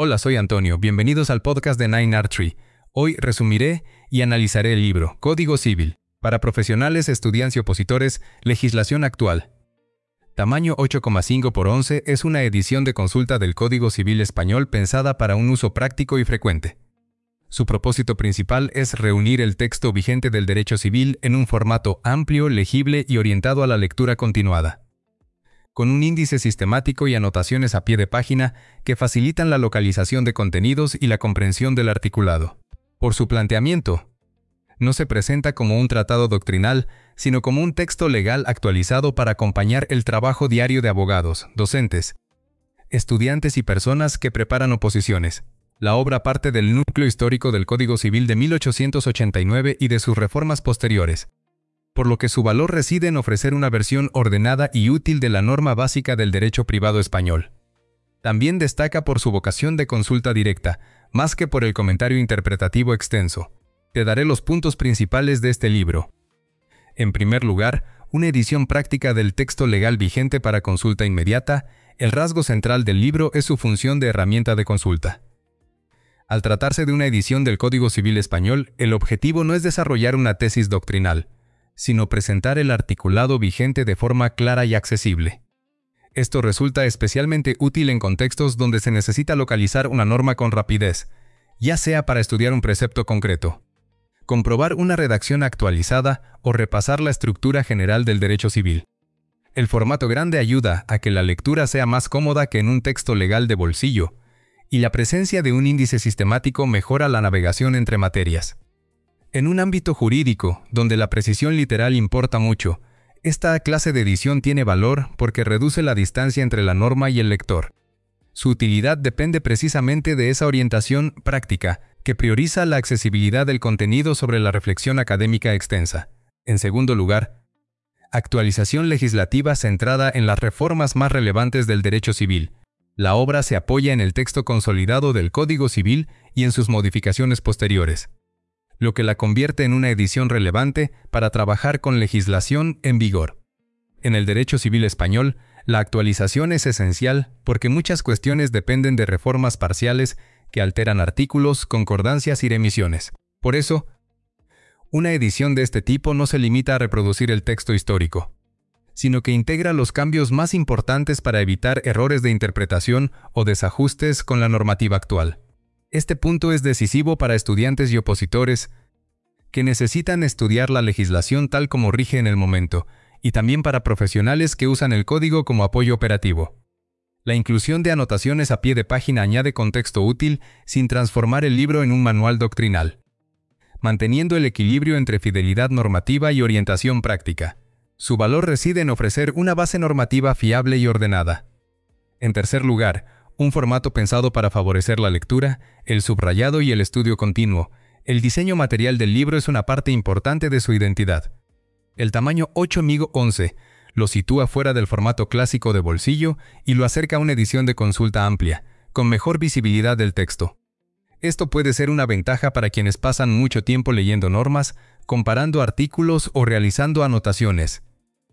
Hola, soy Antonio. Bienvenidos al podcast de 9R3. Hoy resumiré y analizaré el libro Código Civil para profesionales, estudiantes y opositores, legislación actual. Tamaño 8,5 por 11 es una edición de consulta del Código Civil español pensada para un uso práctico y frecuente. Su propósito principal es reunir el texto vigente del derecho civil en un formato amplio, legible y orientado a la lectura continuada, con un índice sistemático y anotaciones a pie de página que facilitan la localización de contenidos y la comprensión del articulado. Por su planteamiento, no se presenta como un tratado doctrinal, sino como un texto legal actualizado para acompañar el trabajo diario de abogados, docentes, estudiantes y personas que preparan oposiciones. La obra parte del núcleo histórico del Código Civil de 1889 y de sus reformas posteriores, por lo que su valor reside en ofrecer una versión ordenada y útil de la norma básica del derecho privado español. También destaca por su vocación de consulta directa, más que por el comentario interpretativo extenso. Te daré los puntos principales de este libro. En primer lugar, una edición práctica del texto legal vigente para consulta inmediata. El rasgo central del libro es su función de herramienta de consulta. Al tratarse de una edición del Código Civil español, el objetivo no es desarrollar una tesis doctrinal, sino presentar el articulado vigente de forma clara y accesible. Esto resulta especialmente útil en contextos donde se necesita localizar una norma con rapidez, ya sea para estudiar un precepto concreto, comprobar una redacción actualizada o repasar la estructura general del derecho civil. El formato grande ayuda a que la lectura sea más cómoda que en un texto legal de bolsillo, y la presencia de un índice sistemático mejora la navegación entre materias. En un ámbito jurídico, donde la precisión literal importa mucho, esta clase de edición tiene valor porque reduce la distancia entre la norma y el lector. Su utilidad depende precisamente de esa orientación práctica, que prioriza la accesibilidad del contenido sobre la reflexión académica extensa. En segundo lugar, actualización legislativa centrada en las reformas más relevantes del derecho civil. La obra se apoya en el texto consolidado del Código Civil y en sus modificaciones posteriores, lo que la convierte en una edición relevante para trabajar con legislación en vigor. En el derecho civil español, la actualización es esencial porque muchas cuestiones dependen de reformas parciales que alteran artículos, concordancias y remisiones. Por eso, una edición de este tipo no se limita a reproducir el texto histórico, sino que integra los cambios más importantes para evitar errores de interpretación o desajustes con la normativa actual. Este punto es decisivo para estudiantes y opositores que necesitan estudiar la legislación tal como rige en el momento, y también para profesionales que usan el código como apoyo operativo. La inclusión de anotaciones a pie de página añade contexto útil sin transformar el libro en un manual doctrinal, manteniendo el equilibrio entre fidelidad normativa y orientación práctica. Su valor reside en ofrecer una base normativa fiable y ordenada. En tercer lugar, un formato pensado para favorecer la lectura, el subrayado y el estudio continuo. El diseño material del libro es una parte importante de su identidad. El tamaño 8x11 lo sitúa fuera del formato clásico de bolsillo y lo acerca a una edición de consulta amplia, con mejor visibilidad del texto. Esto puede ser una ventaja para quienes pasan mucho tiempo leyendo normas, comparando artículos o realizando anotaciones.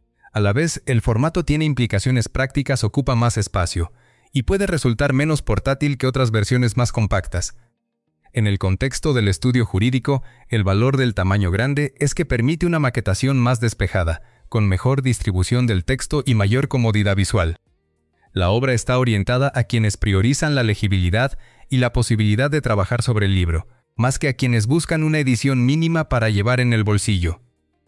A la vez, el formato tiene implicaciones prácticas, ocupa más espacio y puede resultar menos portátil que otras versiones más compactas. En el contexto del estudio jurídico, el valor del tamaño grande es que permite una maquetación más despejada, con mejor distribución del texto y mayor comodidad visual. La obra está orientada a quienes priorizan la legibilidad y la posibilidad de trabajar sobre el libro, más que a quienes buscan una edición mínima para llevar en el bolsillo.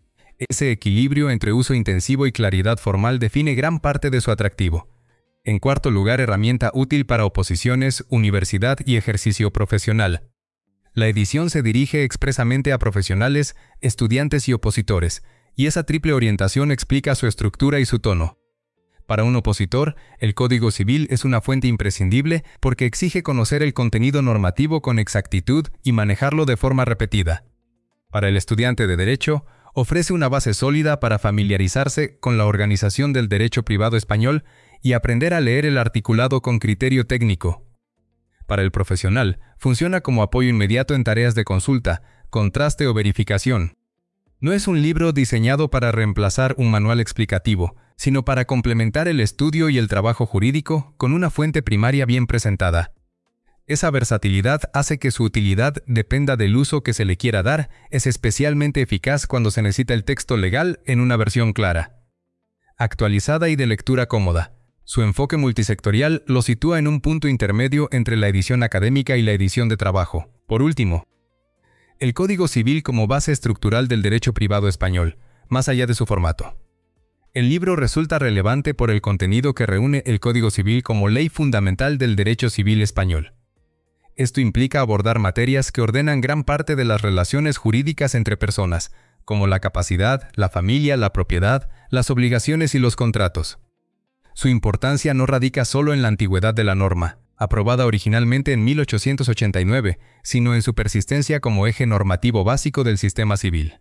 Ese equilibrio entre uso intensivo y claridad formal define gran parte de su atractivo. En cuarto lugar, herramienta útil para oposiciones, universidad y ejercicio profesional. La edición se dirige expresamente a profesionales, estudiantes y opositores, y esa triple orientación explica su estructura y su tono. Para un opositor, el Código Civil es una fuente imprescindible porque exige conocer el contenido normativo con exactitud y manejarlo de forma repetida. Para el estudiante de Derecho, ofrece una base sólida para familiarizarse con la organización del derecho privado español y aprender a leer el articulado con criterio técnico. Para el profesional, funciona como apoyo inmediato en tareas de consulta, contraste o verificación. No es un libro diseñado para reemplazar un manual explicativo, sino para complementar el estudio y el trabajo jurídico con una fuente primaria bien presentada. Esa versatilidad hace que su utilidad dependa del uso que se le quiera dar. Es especialmente eficaz cuando se necesita el texto legal en una versión clara, actualizada y de lectura cómoda. Su enfoque multisectorial lo sitúa en un punto intermedio entre la edición académica y la edición de trabajo. Por último, el Código Civil como base estructural del derecho privado español, más allá de su formato. El libro resulta relevante por el contenido que reúne el Código Civil como ley fundamental del derecho civil español. Esto implica abordar materias que ordenan gran parte de las relaciones jurídicas entre personas, como la capacidad, la familia, la propiedad, las obligaciones y los contratos. Su importancia no radica solo en la antigüedad de la norma, aprobada originalmente en 1889, sino en su persistencia como eje normativo básico del sistema civil.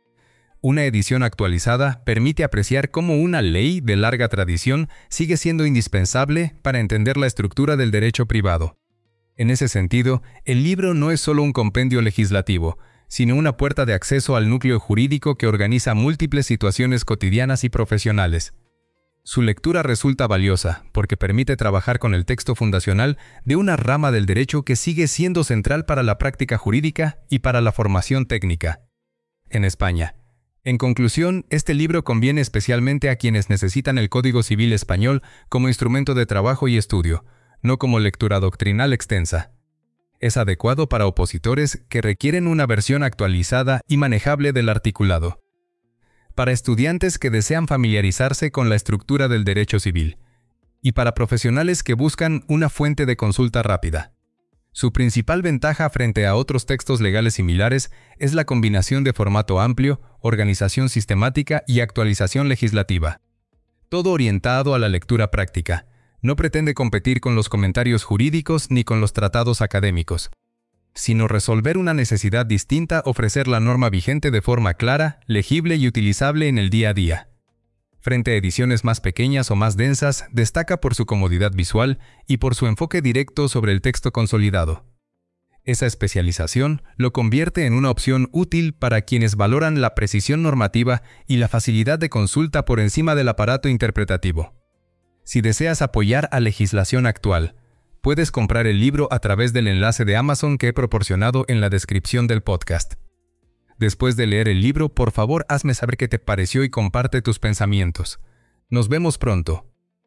Una edición actualizada permite apreciar cómo una ley de larga tradición sigue siendo indispensable para entender la estructura del derecho privado. En ese sentido, el libro no es solo un compendio legislativo, sino una puerta de acceso al núcleo jurídico que organiza múltiples situaciones cotidianas y profesionales. Su lectura resulta valiosa porque permite trabajar con el texto fundacional de una rama del derecho que sigue siendo central para la práctica jurídica y para la formación técnica en España. En conclusión, este libro conviene especialmente a quienes necesitan el Código Civil español como instrumento de trabajo y estudio, no como lectura doctrinal extensa. Es adecuado para opositores que requieren una versión actualizada y manejable del articulado, para estudiantes que desean familiarizarse con la estructura del derecho civil, y para profesionales que buscan una fuente de consulta rápida. Su principal ventaja frente a otros textos legales similares es la combinación de formato amplio, organización sistemática y actualización legislativa. Todo orientado a la lectura práctica. No pretende competir con los comentarios jurídicos ni con los tratados académicos, sino resolver una necesidad distinta: ofrecer la norma vigente de forma clara, legible y utilizable en el día a día. Frente a ediciones más pequeñas o más densas, destaca por su comodidad visual y por su enfoque directo sobre el texto consolidado. Esa especialización lo convierte en una opción útil para quienes valoran la precisión normativa y la facilidad de consulta por encima del aparato interpretativo. Si deseas apoyar a legislación actual, puedes comprar el libro a través del enlace de Amazon que he proporcionado en la descripción del podcast. Después de leer el libro, por favor hazme saber qué te pareció y comparte tus pensamientos. Nos vemos pronto.